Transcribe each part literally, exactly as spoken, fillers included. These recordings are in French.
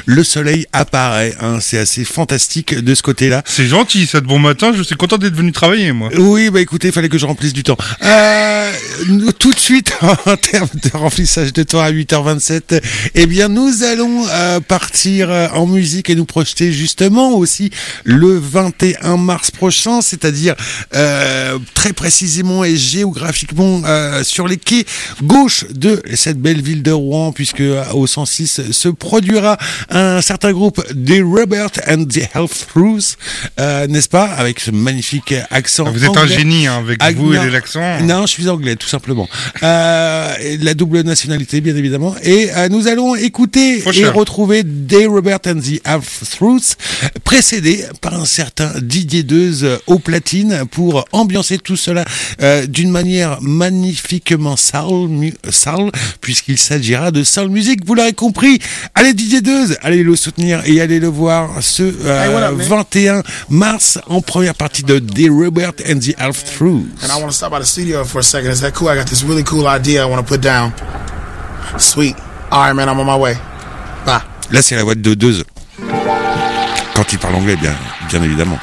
le soleil apparaît. Hein. C'est assez fantastique de ce côté-là. C'est gentil, ça de bon matin. Je suis content d'être venu travailler, moi. Oui, bah écoutez, il fallait que je remplisse du temps. Euh, tout de suite, en termes de remplissage de temps à huit heures vingt-sept, eh bien, nous allons euh, partir en musique et nous projeter justement aussi le vingt et un mars prochain, c'est-à-dire euh, très précisément et géographiquement euh, sur les quais gauche de cette belle ville de Rouen, puisque au cent six se produira un certain groupe, The Robert and the Half-Truths, euh, n'est-ce pas, avec ce magnifique accent. Vous êtes anglais. Un génie hein, avec ah, vous non, et l'accent. Non, je suis anglais, tout simplement. Euh, la double nationalité, bien évidemment. Et euh, nous allons écouter Faut et cher. retrouver The Robert and the Half-Truths, précédé par un certain Didier Deuze au platine pour ambiancer tout cela euh, d'une manière magnifiquement soul, mu- soul puisqu'il s'agira de soul music, vous l'aurez compris. Allez Didier Deuze, allez le soutenir et allez le voir ce euh, hey, up, vingt et un mars en première partie de The Robert and the Half-Truths. And I want to stop by the studio for a second. Is that cool? I got this really cool idea I want to put down. Sweet. All right, man, I'm on my way. Bye. Là, c'est la voix de Deuze. Quand il parle anglais, bien, bien évidemment.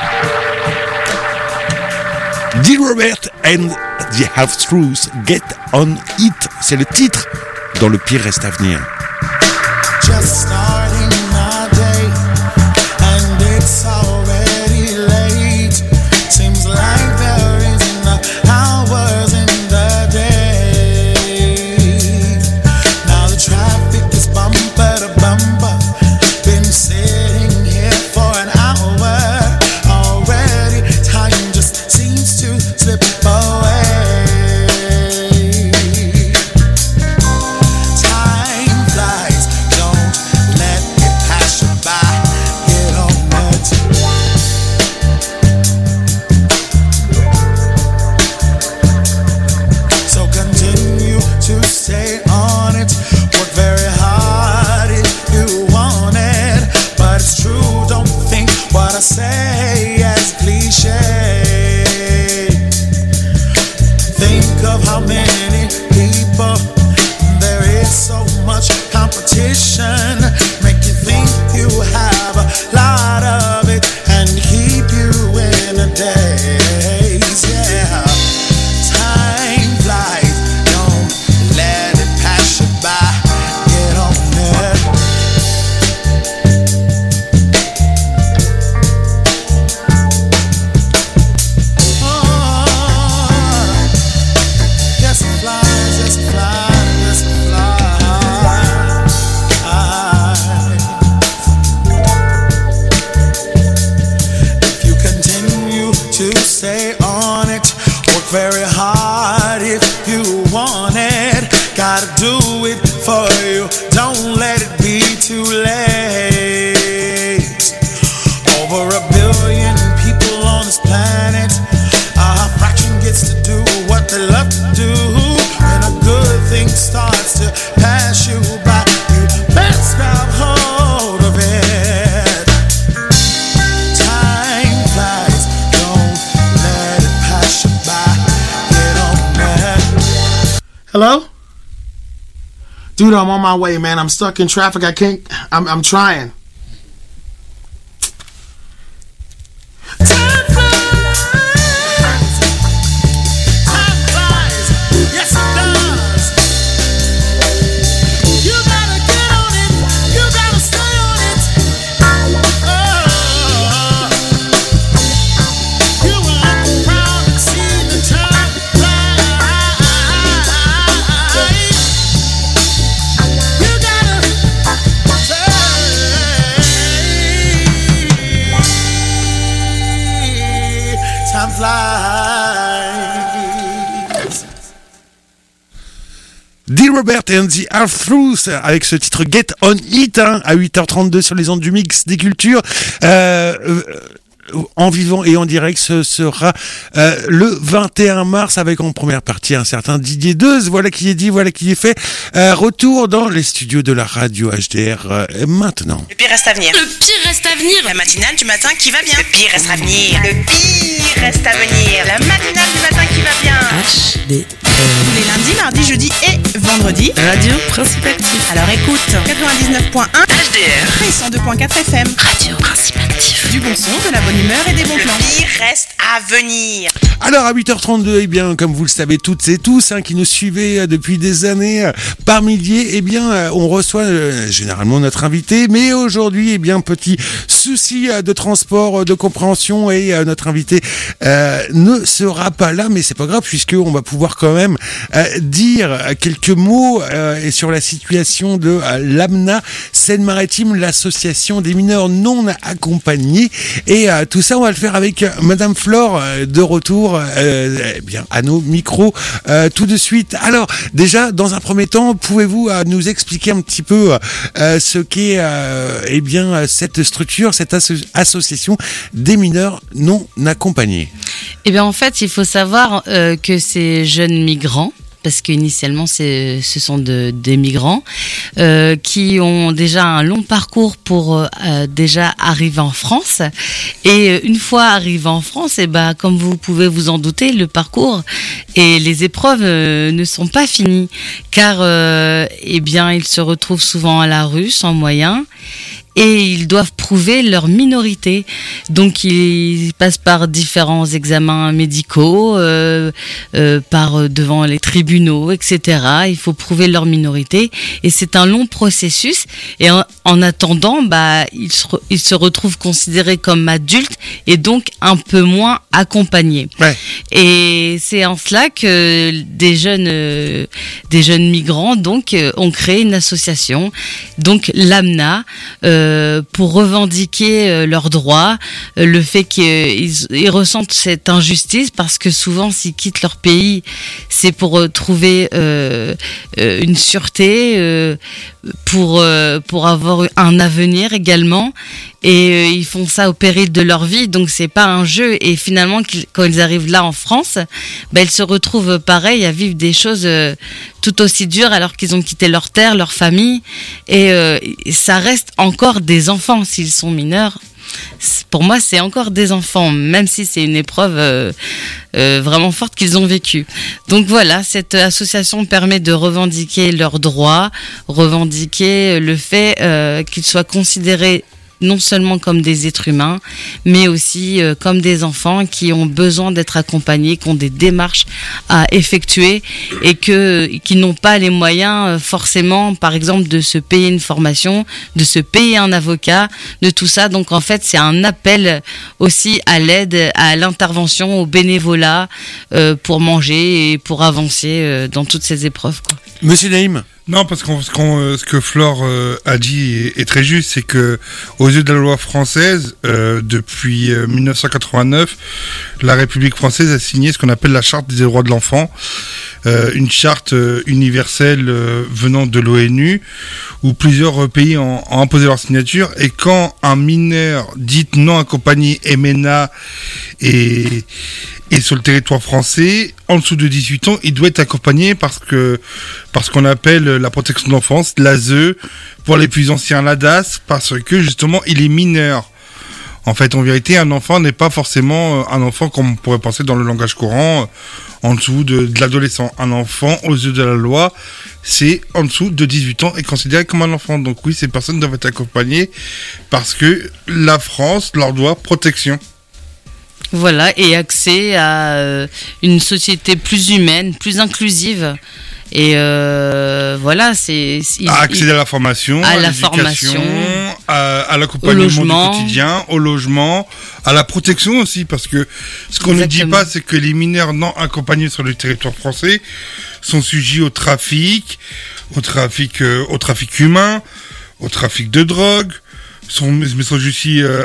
The Robert and the Half-Truths, Get On It. C'est le titre dans Le Pire Reste à Venir. Just starting my day and it's already late. Seems like there isn't enough hours in the day. Now the traffic is bumper to bumper. Been sitting here for an hour already. Time just seems to slip away. Time flies, don't let it pass you by. Get on it. So continue to stay on it. Work very hard if you want it. But it's true, don't think what I say as cliche. Think of how many people, there is so much competition. Make you think you have a lot of it and keep you in a daze. Yeah, time flies, don't let it pass you by. Get on it. Oh, yes it flies, yes it flies, yes it flies. If you continue to stay on it, work very hard if you want it. Gotta do it for you, don't let it be too late. Over a billion people on this planet, a fraction gets to do what they love to do. When a good thing starts to pass you by, you best grab hold of it. Time flies, don't let it pass you by. Get on it. Hello? Dude, I'm on my way, man. I'm stuck in traffic. I can't. I'm, I'm trying. Time flies. Time flies. Yes, it does. You gotta get on it. You gotta stay on it. Oh. You will look proud and see the time flies. You gotta say, time flies. The Robert and the Half-Truths avec ce titre Get On It hein, à huit heures trente-deux sur les ondes du mix des cultures. Euh, euh, en vivant et en direct, ce sera euh, le vingt et un mars avec en première partie un certain Didier Deuze. Voilà qui est dit, voilà qui est fait. Euh, retour dans les studios de la radio H D R euh, maintenant. Le pire reste à venir. Le pire reste à venir. La matinale du matin qui va bien. Le pire reste à venir. Le pire reste à venir. La matinale du matin qui va bien. H D R. Tous les lundis, mardis, jeudis et vendredis. Radio Principe Actif. Alors écoute, quatre-vingt-dix-neuf point un H D R. cent deux virgule quatre F M. Radio Principe Actif. Du bon son, de la bonne humeur et des bons plans. Le pire reste à venir. Alors à huit heures trente-deux, eh bien, comme vous le savez toutes et tous, hein, qui nous suivez depuis des années euh, par milliers, eh bien, euh, on reçoit euh, généralement notre invité. Mais aujourd'hui, eh bien, petit souci euh, de transport, euh, de compréhension, et euh, notre invité euh, ne sera pas là. Mais c'est pas grave, puisque on va pouvoir quand même euh, dire quelques mots euh, et sur la situation de euh, l'A M N A Seine-Maritime, l'association des mineurs non accompagnés. Et euh, tout ça, on va le faire avec euh, Madame Flore euh, de retour. Euh, eh bien, à nos micros euh, tout de suite. Alors, déjà, dans un premier temps, pouvez-vous euh, nous expliquer un petit peu euh, ce qu'est euh, eh bien, cette structure, cette asso- association des mineurs non accompagnés? Eh bien, en fait, il faut savoir euh, que ces jeunes migrants, parce qu'initialement, c'est, ce sont de, des migrants euh, qui ont déjà un long parcours pour euh, déjà arriver en France. Et une fois arrivés en France, et ben, comme vous pouvez vous en douter, le parcours et les épreuves euh, ne sont pas finis, car euh, eh bien, ils se retrouvent souvent à la rue, sans moyens. Et ils doivent prouver leur minorité. Donc ils passent par différents examens médicaux, euh, euh, par devant les tribunaux, et cetera. Il faut prouver leur minorité, et c'est un long processus. Et en, en attendant, bah ils se, ils se retrouvent considérés comme adultes et donc un peu moins accompagnés. Ouais. Et c'est en cela que des jeunes, euh, des jeunes migrants donc euh, ont créé une association, donc l'A M N A. Euh, pour revendiquer euh, leurs droits, euh, le fait qu'ils ils ressentent cette injustice, parce que souvent s'ils quittent leur pays, c'est pour euh, trouver euh, euh, une sûreté, euh, pour euh, pour avoir un avenir également, et euh, ils font ça au péril de leur vie, donc c'est pas un jeu. Et finalement, quand ils arrivent là en France, bah, ils se retrouvent pareil à vivre des choses euh, tout aussi dures, alors qu'ils ont quitté leur terre, leur famille, et euh, ça reste encore des enfants s'ils sont mineurs. Pour moi, c'est encore des enfants, même si c'est une épreuve euh, euh, vraiment forte qu'ils ont vécue. Donc voilà, cette association permet de revendiquer leurs droits, revendiquer le fait euh, qu'ils soient considérés non seulement comme des êtres humains, mais aussi euh, comme des enfants qui ont besoin d'être accompagnés, qui ont des démarches à effectuer, et que, qui n'ont pas les moyens euh, forcément, par exemple, de se payer une formation, de se payer un avocat, de tout ça. Donc en fait, c'est un appel aussi à l'aide, à l'intervention, au bénévolat, euh, pour manger et pour avancer euh, dans toutes ces épreuves, quoi. Monsieur Naïm? Non, parce que ce, qu'on, ce que Flore euh, a dit est, est très juste, c'est que aux yeux de la loi française, euh, depuis euh, dix-neuf cent quatre-vingt-neuf, la République française a signé ce qu'on appelle la Charte des droits de l'enfant, euh, une charte euh, universelle euh, venant de l'ONU, où plusieurs pays ont, ont imposé leur signature. Et quand un mineur dit non accompagné M N A est, est sur le territoire français, en dessous de dix-huit ans, il doit être accompagné parce que parce qu'on appelle la protection de l'enfance, l'A S E, pour les plus anciens, l'A D A S, parce que justement, il est mineur. En fait, en vérité, un enfant n'est pas forcément un enfant comme on pourrait penser dans le langage courant, en dessous de, de l'adolescent. Un enfant, aux yeux de la loi, c'est en dessous de dix-huit ans, est considéré comme un enfant. Donc oui, ces personnes doivent être accompagnées parce que la France leur doit protection. Voilà, et accès à euh, une société plus humaine, plus inclusive. Et euh, voilà, c'est... c'est à accéder il, à la formation, à, à la formation, à, à l'accompagnement du quotidien, au logement, à la protection aussi, parce que ce qu'on ne dit pas, c'est que les mineurs non accompagnés sur le territoire français sont sujets au trafic, au trafic, euh, au trafic humain, au trafic de drogue, sont, mais sont aussi... Euh,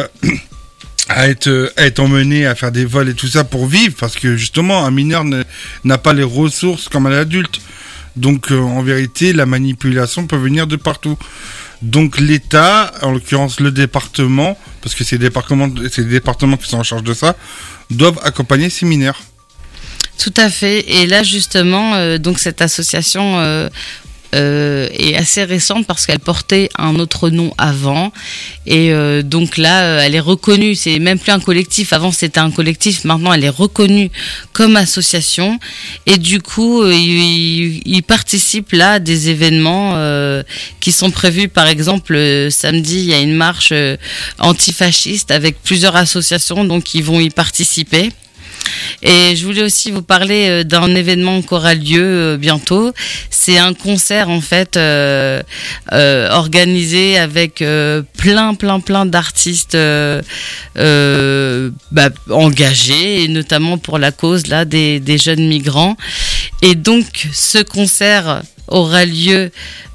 à être à être emmené à faire des vols et tout ça pour vivre, parce que justement un mineur ne, n'a pas les ressources comme un adulte. Donc euh, en vérité, la manipulation peut venir de partout. Donc l'État, en l'occurrence le département, parce que c'est les départements, c'est les départements qui sont en charge de ça, doivent accompagner ces mineurs. Tout à fait. Et là justement, euh, donc cette association euh, euh, est assez récente parce qu'elle portait un autre nom avant. Et euh, donc là, euh, elle est reconnue. C'est même plus un collectif. Avant, c'était un collectif. Maintenant, elle est reconnue comme association. Et du coup, euh, ils, ils participent là à des événements euh, qui sont prévus. Par exemple, euh, samedi, il y a une marche euh, antifasciste avec plusieurs associations. Donc, ils vont y participer. Et je voulais aussi vous parler d'un événement qui aura lieu bientôt. C'est un concert en fait euh, euh, organisé avec euh, plein plein plein d'artistes euh, euh, bah, engagés, et notamment pour la cause là des, des jeunes migrants. Et donc ce concert aura lieu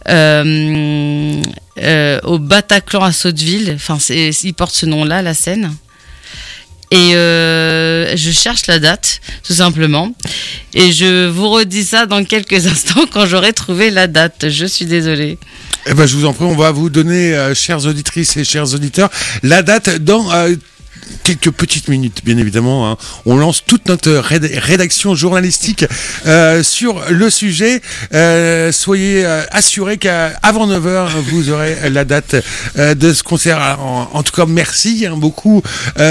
euh, euh, au Bataclan à Sotteville. Enfin, c'est, il porte ce nom-là, la scène. Et euh, je cherche la date, tout simplement. Et je vous redis ça dans quelques instants quand j'aurai trouvé la date. Je suis désolée. Eh ben, je vous en prie, on va vous donner, euh, chères auditrices et chers auditeurs, la date dans euh, quelques petites minutes, bien évidemment. Hein. On lance toute notre réd- rédaction journalistique euh, sur le sujet. Euh, soyez euh, assurés qu'avant neuf heures, vous aurez la date euh, de ce concert. Alors, en, en tout cas, merci hein, beaucoup,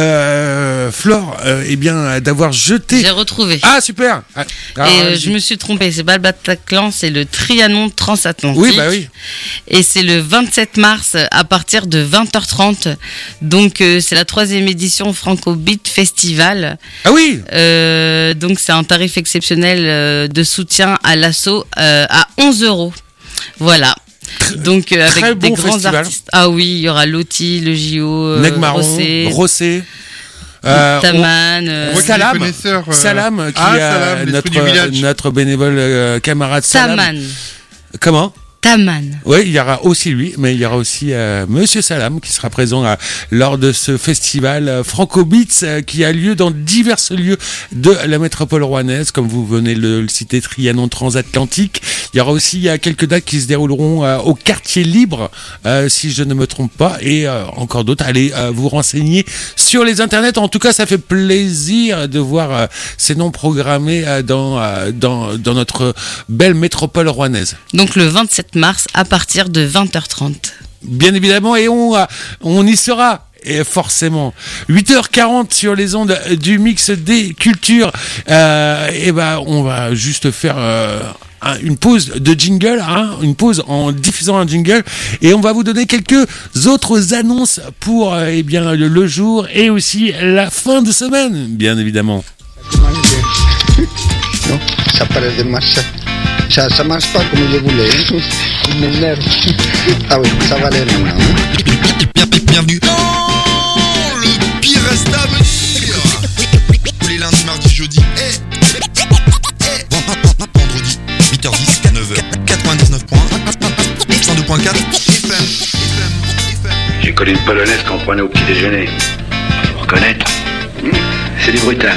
euh, Flore, euh, eh bien, d'avoir jeté... J'ai retrouvé. Ah, super. Ah, et euh, je me suis trompée. C'est pas le Bataclan, c'est le Trianon transatlantique. Oui, bah oui. Et c'est le vingt-sept mars à partir de vingt heures trente. Donc, euh, c'est la troisième édition Franco Beat Festival. Ah oui. Euh, donc c'est un tarif exceptionnel euh, de soutien à l'asso euh, à onze euros. Voilà. Donc euh, avec Très des bon grands festival. artistes. Ah oui, il y aura Loti, le J O, euh, Negmaron, Rossé, Rossé. Euh, Taman, euh, on- Salam, connaisseurs, euh, Salam, qui ah, est Salam, l'esprit du village. notre, notre bénévole euh, camarade Salam. Taman. Comment? Taman. Oui, il y aura aussi lui, mais il y aura aussi euh, Monsieur Salam qui sera présent euh, lors de ce festival euh, Franco Beats euh, qui a lieu dans divers lieux de la métropole rouennaise, comme vous venez de le, le citer, Trianon transatlantique. Il y aura aussi euh, quelques dates qui se dérouleront euh, au quartier libre, euh, si je ne me trompe pas, et euh, encore d'autres. Allez euh, vous renseigner sur les internets. En tout cas, ça fait plaisir de voir euh, ces noms programmés euh, dans, euh, dans dans notre belle métropole rouennaise. Donc le vingt-sept mars à partir de vingt heures trente. Bien évidemment, et on, on y sera. Et forcément, huit heures quarante sur les ondes du mix des cultures. Euh, et ben, on va juste faire euh, un, une pause de jingle, hein, une pause en diffusant un jingle, et on va vous donner quelques autres annonces pour euh, eh bien le, le jour et aussi la fin de semaine, bien évidemment. Non, ça paraît de marcher. Ça ne marche pas comme je voulais. Il m'énerve. Ah oui, ça va aller maintenant. Bienvenue dans le pire reste à venir. Tous les lundis, mardis, jeudis et, et vendredi, huit heures dix, neuf heures, quatre-vingt-dix-neuf point un, cent deux point quatre F M. J'ai connu une polonaise qu'on prenait au petit déjeuner. Faut reconnaître. C'est du brutal.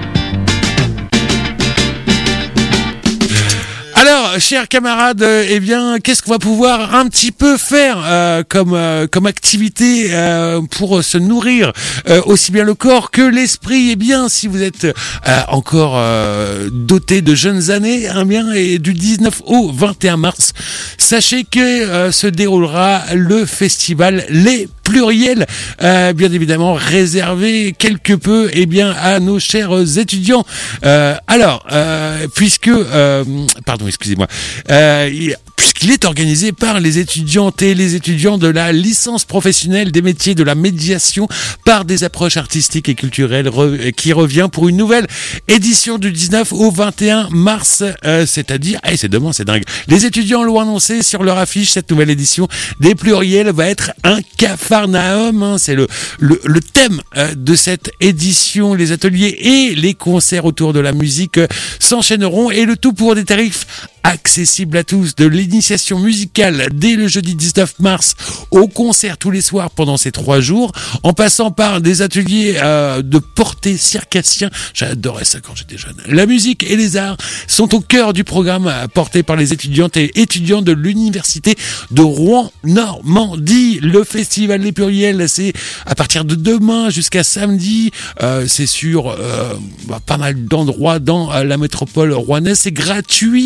Alors, chers camarades, euh, eh bien, qu'est-ce qu'on va pouvoir un petit peu faire euh, comme euh, comme activité euh, pour se nourrir euh, aussi bien le corps que l'esprit? Eh bien, si vous êtes euh, encore euh, doté de jeunes années, hein, bien, et du dix-neuf au vingt et un mars, sachez que euh, se déroulera le festival Les Pluriels, euh, bien évidemment réservé quelque peu, eh bien, à nos chers étudiants. Euh, alors, euh, puisque, euh, pardon, excusez-moi, euh, il, puisqu'il est organisé par les étudiantes et les étudiants de la licence professionnelle des métiers de la médiation par des approches artistiques et culturelles, re, qui revient pour une nouvelle édition du dix-neuf au vingt et un mars, euh, c'est-à-dire, hey, c'est demain, c'est dingue. Les étudiants l'ont annoncé sur leur affiche, cette nouvelle édition des Pluriels va être un capharnaüm, hein, c'est le, le, le thème euh, de cette édition. Les ateliers et les concerts autour de la musique euh, s'enchaîneront, et le tout pour des tarifs accessible à tous, de l'initiation musicale dès le jeudi dix-neuf mars au concert tous les soirs pendant ces trois jours, en passant par des ateliers euh, de portée circassien. J'adorais ça quand j'étais jeune. La musique et les arts sont au cœur du programme euh, porté par les étudiantes et étudiants de l'université de Rouen-Normandie. Le festival Les Pluriels, c'est à partir de demain jusqu'à samedi. Euh, c'est sur euh, bah, pas mal d'endroits dans euh, la métropole rouennaise. C'est gratuit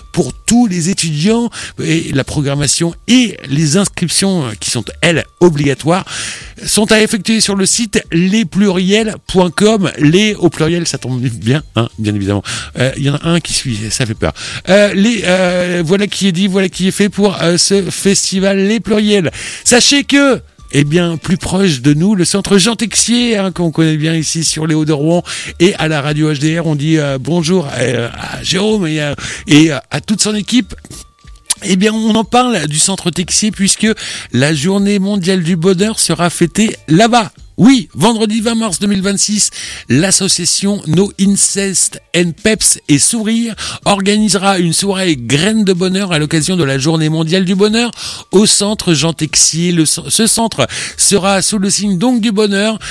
pour tous les étudiants et la programmation et les inscriptions qui sont, elles, obligatoires sont à effectuer sur le site lespluriels point com. Les au pluriel, ça tombe bien, hein, bien évidemment. Il euh, y en a un qui suit, ça fait peur. Euh, les, euh, voilà qui est dit, voilà qui est fait pour euh, ce festival Les Pluriels. Sachez que eh bien, plus proche de nous, le centre Jean Texier, hein, qu'on connaît bien ici sur les Hauts-de-Rouen, et à la radio H D R, on dit euh, bonjour euh, à Jérôme et, euh, et euh, à toute son équipe. Eh bien, on en parle du centre Texier puisque la journée mondiale du bonheur sera fêtée là-bas. Oui, vendredi vingt mars deux mille vingt-six, l'association No Incest and Peps et Sourire organisera une soirée graine de bonheur à l'occasion de la journée mondiale du bonheur au centre Jean Texier. Le, ce centre sera sous le signe donc du bonheur.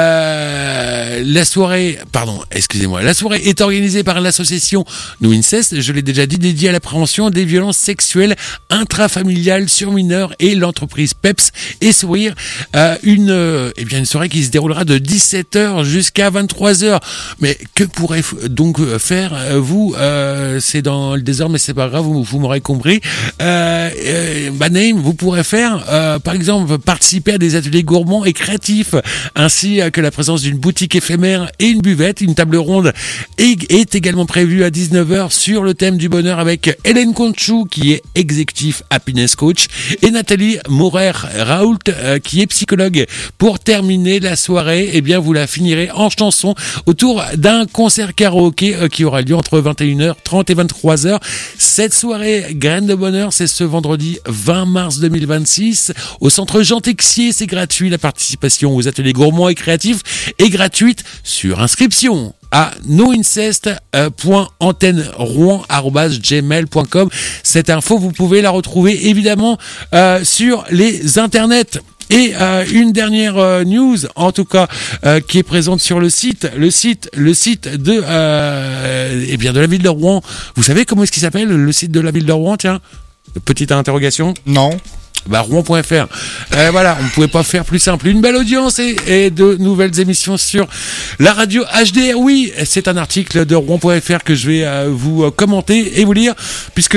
Euh, la soirée, pardon, excusez-moi, la soirée est organisée par l'association No Incest, je l'ai déjà dit, dédiée à la prévention des violences sexuelles intrafamiliales sur mineurs et l'entreprise Peps et Sourire. Euh, une, euh, eh bien, une soirée qui se déroulera de dix-sept heures jusqu'à vingt-trois heures. Mais que pourrait donc faire vous euh, c'est dans le désordre, mais c'est pas grave, vous, vous m'aurez compris. Euh, euh, Banane, vous pourrez faire, euh, par exemple, participer à des ateliers gourmands et créatifs, ainsi que la présence d'une boutique éphémère et une buvette. Une table ronde est, est également prévue à dix-neuf heures sur le thème du bonheur avec Hélène Conchou, qui est executive happiness coach, et Nathalie Morer-Raoult, euh, qui est psychologue. Pour terminer la soirée, eh bien, vous la finirez en chanson autour d'un concert karaoké euh, qui aura lieu entre vingt et une heures trente et vingt-trois heures. Cette soirée graine de bonheur, c'est ce vendredi vingt mars deux mille vingt-six au centre Jean Texier. C'est gratuit. La participation aux ateliers gourmands et créatifs est gratuite sur inscription à noincest point antenne rouen arobase gmail point com. Cette info, vous pouvez la retrouver évidemment euh, sur les internets. Et euh, une dernière euh, news, en tout cas, euh, qui est présente sur le site, le site, le site de, euh, eh bien, de la ville de Rouen. Vous savez comment est-ce qu'il s'appelle le site de la ville de Rouen? Tiens, petite interrogation. Non. Bah, rouen point f r. Euh, voilà, on ne pouvait pas faire plus simple. Une belle audience et, et de nouvelles émissions sur la radio H D R. Oui, c'est un article de rouen point f r que je vais euh, vous euh, commenter et vous lire, puisque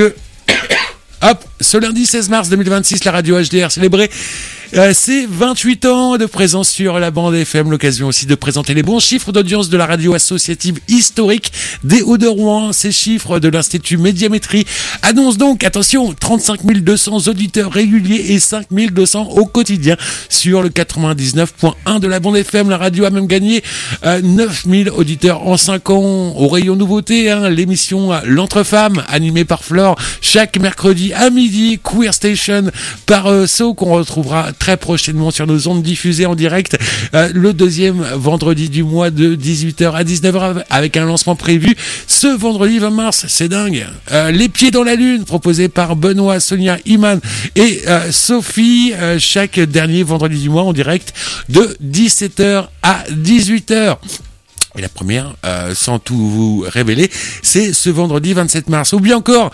hop, ce lundi seize mars deux mille vingt-six, la radio H D R célébrait Euh, c'est vingt-huit ans de présence sur la bande F M, l'occasion aussi de présenter les bons chiffres d'audience de la radio associative historique des Hauts-de-Rouen. Ces chiffres de l'Institut Médiamétrie annoncent donc, attention, trente-cinq mille deux cents auditeurs réguliers et cinq mille deux cents au quotidien sur le quatre-vingt-dix-neuf point un de la bande F M. La radio a même gagné euh, neuf mille auditeurs en cinq ans. Au rayon nouveauté, hein, l'émission L'Entre-Femmes, animée par Flore, chaque mercredi à midi, Queer Station par euh, So, qu'on retrouvera très prochainement sur nos ondes diffusées en direct euh, le deuxième vendredi du mois de dix-huit heures à dix-neuf heures avec un lancement prévu ce vendredi vingt mars. C'est dingue. Euh, Les Pieds dans la Lune, proposé par Benoît, Sonia, Iman et euh, Sophie, euh, chaque dernier vendredi du mois en direct de dix-sept heures à dix-huit heures. Et la première, euh, sans tout vous révéler, c'est ce vendredi vingt-sept mars. Ou bien encore,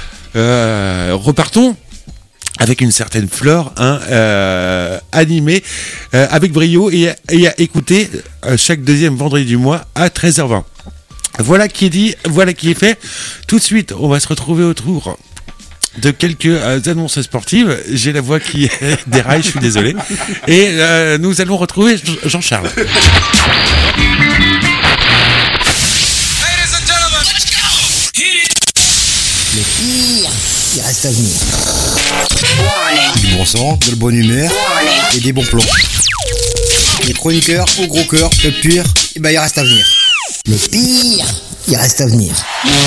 euh, repartons avec une certaine Flore, hein, euh, animée euh, avec brio et, et à écouter euh, chaque deuxième vendredi du mois à treize heures vingt. Voilà qui est dit, voilà qui est fait. Tout de suite, on va se retrouver autour de quelques euh, annonces sportives. J'ai la voix qui déraille, je suis désolé. Et euh, nous allons retrouver Jean-Charles. Le pire, il reste à venir. Du bon sang, de la bonne humeur et des bons plans. Les chroniqueurs au gros cœur, le pire, eh ben, il reste à venir. Le pire, il reste à venir.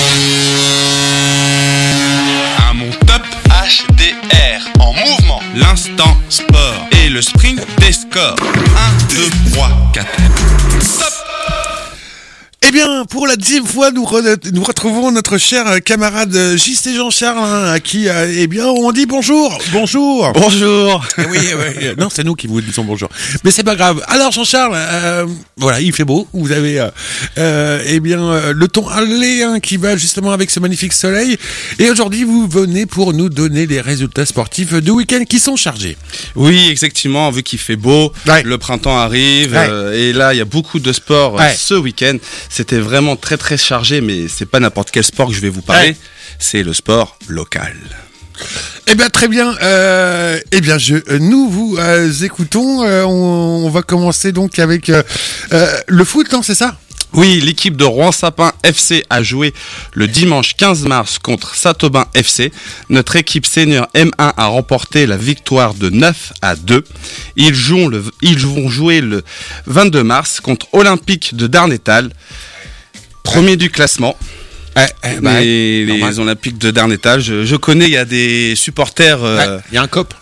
À mon top H D R en mouvement, l'instant sport et le sprint des scores. un, deux, trois, quatre. Top. Eh bien, pour la dixième fois, nous, re- nous retrouvons notre cher camarade J C Jean-Charles, hein, à qui, euh, eh bien, on dit bonjour, bonjour. Bonjour. Oui, oui, non, c'est nous qui vous disons bonjour. Mais c'est pas grave. Alors, Jean-Charles, euh, voilà, il fait beau. Vous avez, euh, euh, eh bien, euh, le ton allé, hein, qui va justement avec ce magnifique soleil. Et aujourd'hui, vous venez pour nous donner les résultats sportifs du week-end qui sont chargés. Oui, exactement. Vu qu'il fait beau, ouais. Le printemps arrive, ouais. euh, et là, il y a beaucoup de sports ouais. ce week-end. C'était vraiment très très chargé, mais c'est pas n'importe quel sport que je vais vous parler. Ouais. c'est le sport local. Eh bien très bien. Euh, eh bien je, nous vous euh, écoutons. Euh, on, on va commencer donc avec euh, euh, le foot, non, c'est ça ? Oui, l'équipe de Rouen-Sapin F C a joué le dimanche quinze mars contre Saint-Aubin F C. Notre équipe senior M un a remporté la victoire de neuf à deux. Ils, jouent le, ils vont jouer le vingt-deux mars contre Olympique de Darnétal, premier du classement. Eh, eh, bah, les, les Olympiques de Darnétal, je, je connais, il y a des supporters... Il euh... ouais, y a un cop.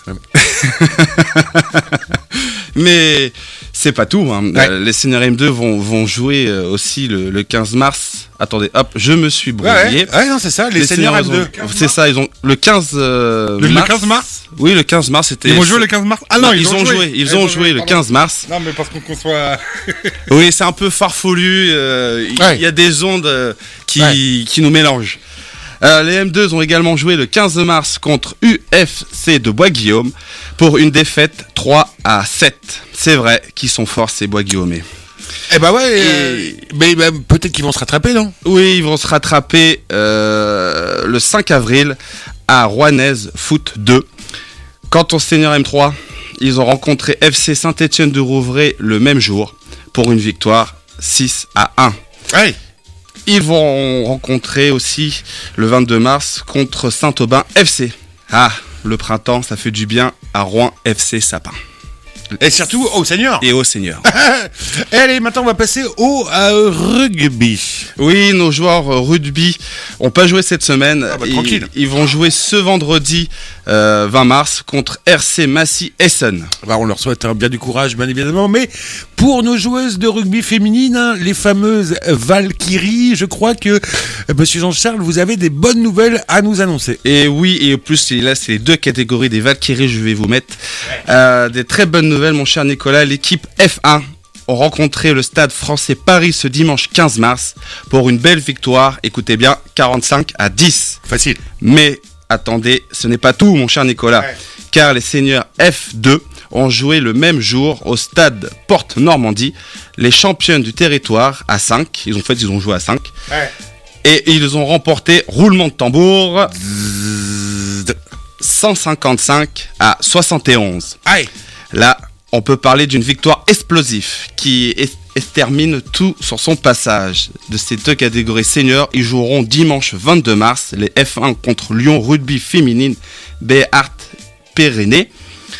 Mais c'est pas tout. Hein. Ouais. Les seniors M deux vont, vont jouer aussi le, le quinze mars. Attendez, hop, je me suis brouillé. Ouais, ouais. ouais non, c'est ça, les, les seniors M deux. Ont, c'est ça, ils ont le quinze euh, le, mars. Le quinze mars. Oui, le quinze mars, c'était... Ils ont joué le quinze mars. Ah non, non ils, ils, ont joué. joué. Ils, ils ont joué, joué le quinze mars. Non, mais parce qu'on conçoit... Oui, c'est un peu farfelu. Euh, ouais. Il y a des ondes euh, qui, ouais. qui nous mélangent. Euh, les M deux ont également joué le quinze mars contre U F C de Bois-Guillaume pour une défaite trois à sept. C'est vrai qu'ils sont forts, ces Bois-Guillaumais. Eh bah ouais, euh, mais bah, peut-être qu'ils vont se rattraper, non ? Oui, ils vont se rattraper euh, le cinq avril à Rouennaise Foot deux. Quant au senior M trois, ils ont rencontré F C Saint-Étienne de Rouvray le même jour pour une victoire six à un. Ouais. Ils vont rencontrer aussi le vingt-deux mars contre Saint-Aubin F C. Ah, le printemps, ça fait du bien à Rouen F C Sapin. Et surtout au senior. Et au senior. Allez, maintenant on va passer au euh, rugby. Oui, nos joueurs euh, rugby n'ont pas joué cette semaine. Ah bah, ils, tranquille. Ils vont jouer ce vendredi euh, vingt mars contre R C Massy Essen. Bah, on leur souhaite hein, bien du courage, bien évidemment. Mais pour nos joueuses de rugby féminines, hein, les fameuses Valkyries, je crois que euh, Monsieur Jean-Charles, vous avez des bonnes nouvelles à nous annoncer. Et oui, et en plus là, c'est les deux catégories des Valkyries. Je vais vous mettre euh, des très bonnes nouvelles. Mon cher Nicolas, l'équipe F un ont rencontré le Stade Français Paris ce dimanche quinze mars pour une belle victoire, écoutez bien, quarante-cinq à dix. Facile. Mais attendez, ce n'est pas tout, mon cher Nicolas, ouais. Car les seniors F deux ont joué le même jour au Stade Porte Normandie, les championnes du territoire à cinq, ils ont, en fait ils ont joué à cinq, ouais. Et ils ont remporté, roulement de tambour, cent cinquante-cinq à soixante et onze. Aïe. Là, on peut parler d'une victoire explosive qui extermine tout sur son passage. De ces deux catégories seniors, ils joueront dimanche vingt-deux mars les F un contre Lyon Rugby Féminine Béart Pyrénées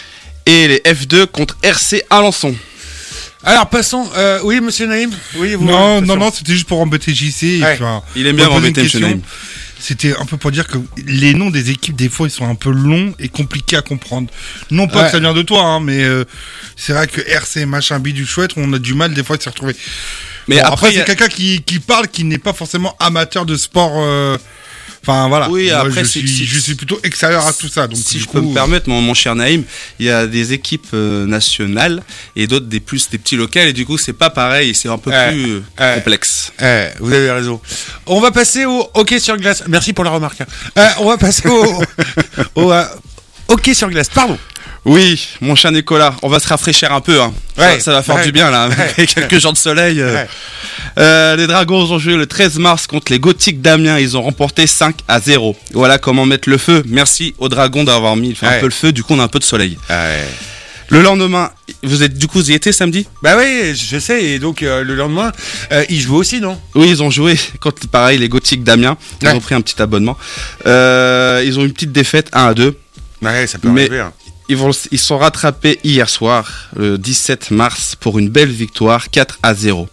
et les F deux contre R C Alençon. Alors passons, euh, oui monsieur Naïm oui, vous Non, non, non, c'était juste pour embêter J C. Ouais. Enfin, il aime bien embêter monsieur Naïm. C'était un peu pour dire que les noms des équipes, des fois, ils sont un peu longs et compliqués à comprendre. Non pas ouais. que ça vient de toi, hein, mais euh, c'est vrai que R C machin bidule chouette, on a du mal des fois à s'y retrouver. Mais bon, après, après c'est a... quelqu'un qui, qui parle, qui n'est pas forcément amateur de sport. Euh... Enfin voilà. Oui, moi, après je, si, suis, si, je suis plutôt extérieur à tout ça. Donc si je coup, peux me permettre, mon, mon cher Naïm, il y a des équipes euh, nationales et d'autres des plus des petits locales et du coup c'est pas pareil, c'est un peu euh, plus euh, euh, complexe. Euh, vous avez raison. On va passer au hockey sur glace. Merci pour la remarque. Euh, on va passer au, au euh, hockey sur glace. Pardon. Oui, mon cher Nicolas, on va se rafraîchir un peu. Hein. Ouais, ça, ça va faire ouais, du bien là, avec ouais, quelques jours de soleil. Euh. Ouais. Euh, les Dragons ont joué le treize mars contre les Gothiques d'Amiens. Ils ont remporté cinq à zéro. Voilà comment mettre le feu. Merci aux Dragons d'avoir mis fait ouais. un peu le feu. Du coup, on a un peu de soleil. Ouais. Le lendemain, vous êtes du coup, vous y étiez samedi ? Bah oui, je sais. Et donc euh, le lendemain, euh, ils jouent aussi, non ? Oui, ils ont joué contre pareil les Gothiques d'Amiens. Ils ouais. ont pris un petit abonnement. Euh, ils ont eu une petite défaite un à deux. Ouais, ça peut mais arriver. Hein. Ils, vont, ils sont rattrapés hier soir, le dix-sept mars, pour une belle victoire, quatre à zéro.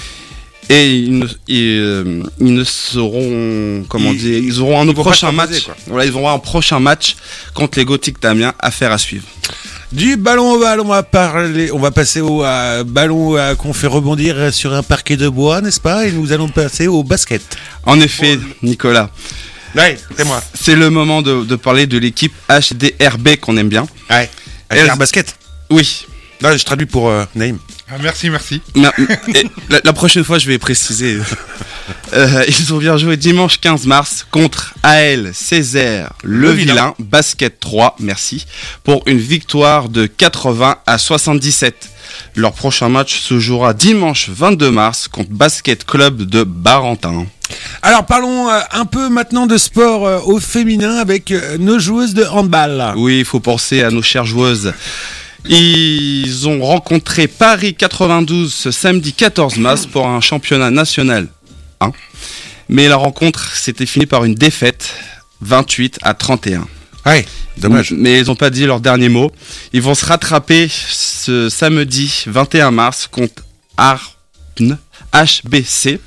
Et ils ne, ils, euh, ils ne seront, comment ils, dire, ils auront un prochain match. Quoi. Voilà, ils auront un prochain match contre les Gothiques d'Amiens, affaire à suivre. Du ballon au ballon, on va parler, on va passer au euh, ballon euh, qu'on fait rebondir sur un parquet de bois, n'est-ce pas ? Et nous allons passer au basket. En effet, oh. Nicolas. Ouais, c'est moi. C'est le moment de, de parler de l'équipe H D R B qu'on aime bien. Ouais. H D R Basket. Oui. Là, je traduis pour euh, Naïm. Ah, merci, merci. Non, la, la prochaine fois, je vais préciser. euh, ils ont bien joué dimanche quinze mars contre A L Césaire Le, le Vilain, Vilain, Basket trois, merci, pour une victoire de quatre-vingts à soixante-dix-sept. Leur prochain match se jouera dimanche vingt-deux mars contre Basket Club de Barentin. Alors parlons euh, un peu maintenant de sport euh, au féminin avec euh, nos joueuses de handball. Oui, il faut penser à nos chères joueuses. Ils ont rencontré Paris quatre-vingt-douze ce samedi quatorze mars pour un championnat national un. Mais la rencontre s'était finie par une défaite vingt-huit à trente et un. Ouais, dommage. Mais ils n'ont pas dit leur dernier mot. Ils vont se rattraper ce samedi vingt et un mars contre Arn H B C.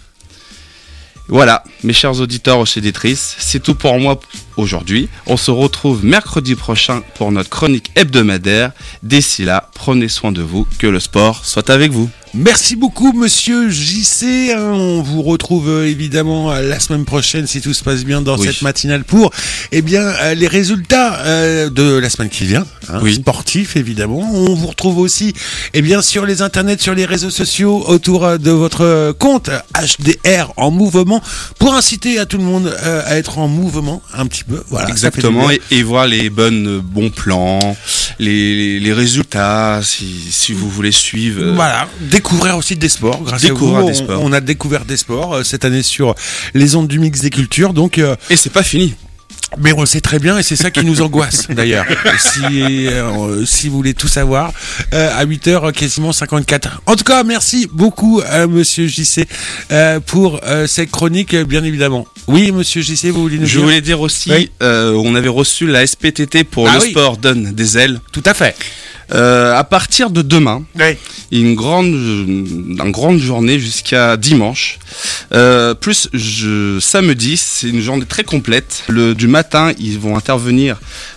Voilà, mes chers auditeurs et auditrices, c'est tout pour moi aujourd'hui. On se retrouve mercredi prochain pour notre chronique hebdomadaire. D'ici là, prenez soin de vous, que le sport soit avec vous. Merci beaucoup monsieur J C, on vous retrouve euh, évidemment euh, la semaine prochaine si tout se passe bien dans Oui. cette matinale pour eh bien euh, les résultats euh, de la semaine qui vient, hein, Oui. sportifs évidemment. On vous retrouve aussi eh bien sur les internets, sur les réseaux sociaux autour euh, de votre euh, compte H D R en mouvement pour inciter à tout le monde euh, à être en mouvement un petit peu. Voilà, ça fait du Exactement, bien. et, et voir les bonnes euh, bons plans, les, les, les résultats, si, si vous voulez suivre. euh, Voilà, découvrir aussi des sports. Grâce Découvrir à vous, des on, sports. on a découvert des sports euh, cette année sur les ondes du mix des cultures. Donc, euh, Et c'est pas fini. mais on le sait très bien et c'est ça qui nous angoisse d'ailleurs. Si, euh, si vous voulez tout savoir, euh, à huit heures quasiment cinquante-quatre. En tout cas, merci beaucoup à monsieur J C euh, pour euh, cette chronique, bien évidemment. Oui, monsieur J C, vous voulez nous Je dire voulais dire aussi, Oui. euh, on avait reçu la S P T T pour Ah le oui. sport donne des ailes. Tout à fait. Euh, à partir de demain, Oui. une grande, une grande journée jusqu'à dimanche. Euh, plus je, samedi, c'est une journée très complète. Le du matin, ils vont intervenir,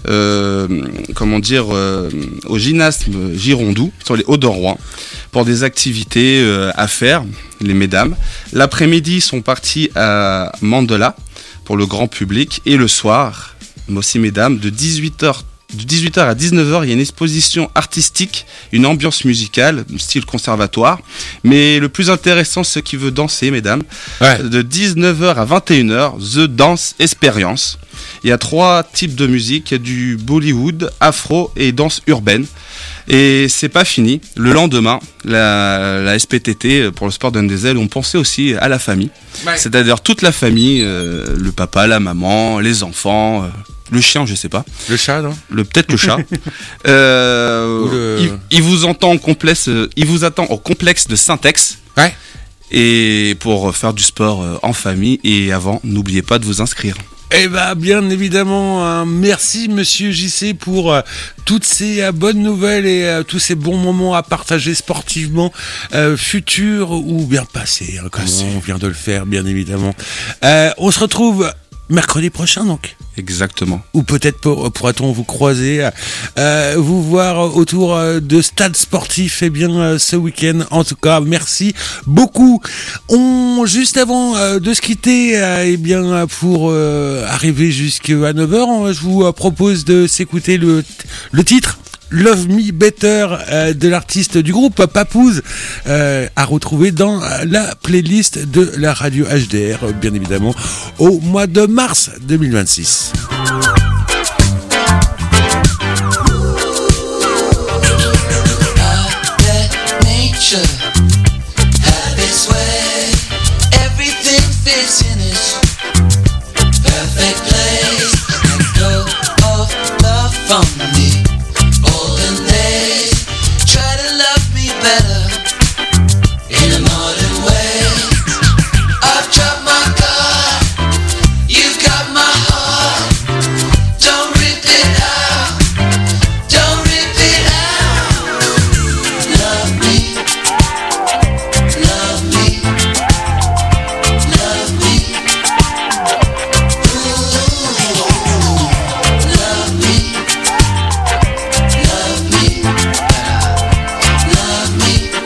euh, comment dire, euh, au gymnasme Girondou sur les Hauts-de-Rouen pour des activités euh, à faire, les mesdames. L'après-midi, ils sont partis à Mandela pour le grand public et le soir, mais aussi mesdames, de dix-huit heures. De dix-huit heures à dix-neuf heures, il y a une exposition artistique, une ambiance musicale, style conservatoire. Mais le plus intéressant, ceux qui veulent danser, mesdames, Ouais. de dix-neuf heures à vingt et une heures, The Dance Experience. Il y a trois types de musique, il y a du Bollywood, afro et danse urbaine. Et c'est pas fini. Le lendemain, la, la S P T T pour le sport donne des ailes, on pensait aussi à la famille. Ouais. C'est-à-dire toute la famille, euh, le papa, la maman, les enfants, euh, le chien, je sais pas. Le chat, non? Le peut-être le chat. euh, Ou le- il, il vous entend en complexe, euh, il vous attend au complexe de Saint-Ex. Ouais. Et pour faire du sport euh, en famille. Et avant, n'oubliez pas de vous inscrire. Eh ben, bien évidemment, hein, merci monsieur J C pour euh, toutes ces euh, bonnes nouvelles et euh, tous ces bons moments à partager sportivement, euh, futurs ou bien passés, hein, comme Passés. on vient de le faire, bien évidemment. Euh, on se retrouve mercredi prochain, donc. Exactement. Ou peut-être pour- pourra-t-on vous croiser, euh, vous voir autour euh, de stades sportifs, eh bien euh, ce week-end. En tout cas, merci beaucoup. On juste avant euh, de se quitter, euh, eh bien pour euh, arriver jusqu'à neuf heures, on- je vous euh, propose de s'écouter le le titre. Love Me Better euh, de l'artiste du groupe Papouze euh, à retrouver dans la playlist de la radio H D R, euh, bien évidemment, au mois de mars deux mille vingt-six. Nature had its way, everything fits in its perfect place. Let go of love from me. Olden days, try to love me better in a modern way. I've dropped my guard, you've got my heart. Don't rip it out, don't rip it out. Love me, love me, love me. Ooh, love me, love me, love me.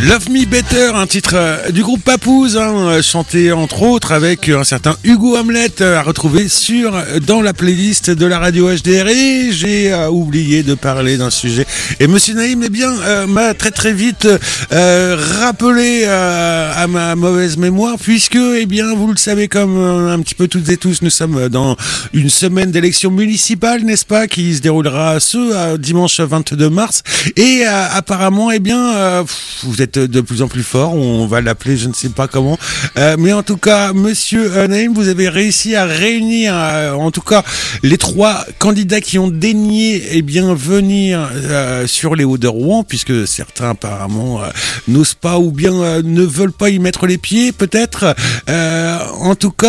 Love Me Better, un titre euh, du groupe Papouze, hein, chanté entre autres avec un certain Hugo Hamlet, euh, à retrouver sur dans la playlist de la radio H D R. Et j'ai euh, oublié de parler d'un sujet. Et Monsieur Naïm, eh bien, euh, m'a très très vite euh, rappelé euh, à ma mauvaise mémoire, puisque, eh bien, vous le savez comme euh, un petit peu toutes et tous, nous sommes dans une semaine d'élections municipales, n'est-ce pas, qui se déroulera ce euh, dimanche vingt-deux mars. Et euh, apparemment, eh bien, euh, vous êtes de plus en plus fort, on va l'appeler je ne sais pas comment, euh, mais en tout cas Monsieur euh, Naïm, vous avez réussi à réunir euh, en tout cas les trois candidats qui ont daigné eh bien venir euh, sur les Hauts de Rouen, puisque certains apparemment euh, n'osent pas ou bien euh, ne veulent pas y mettre les pieds peut-être, euh, en tout cas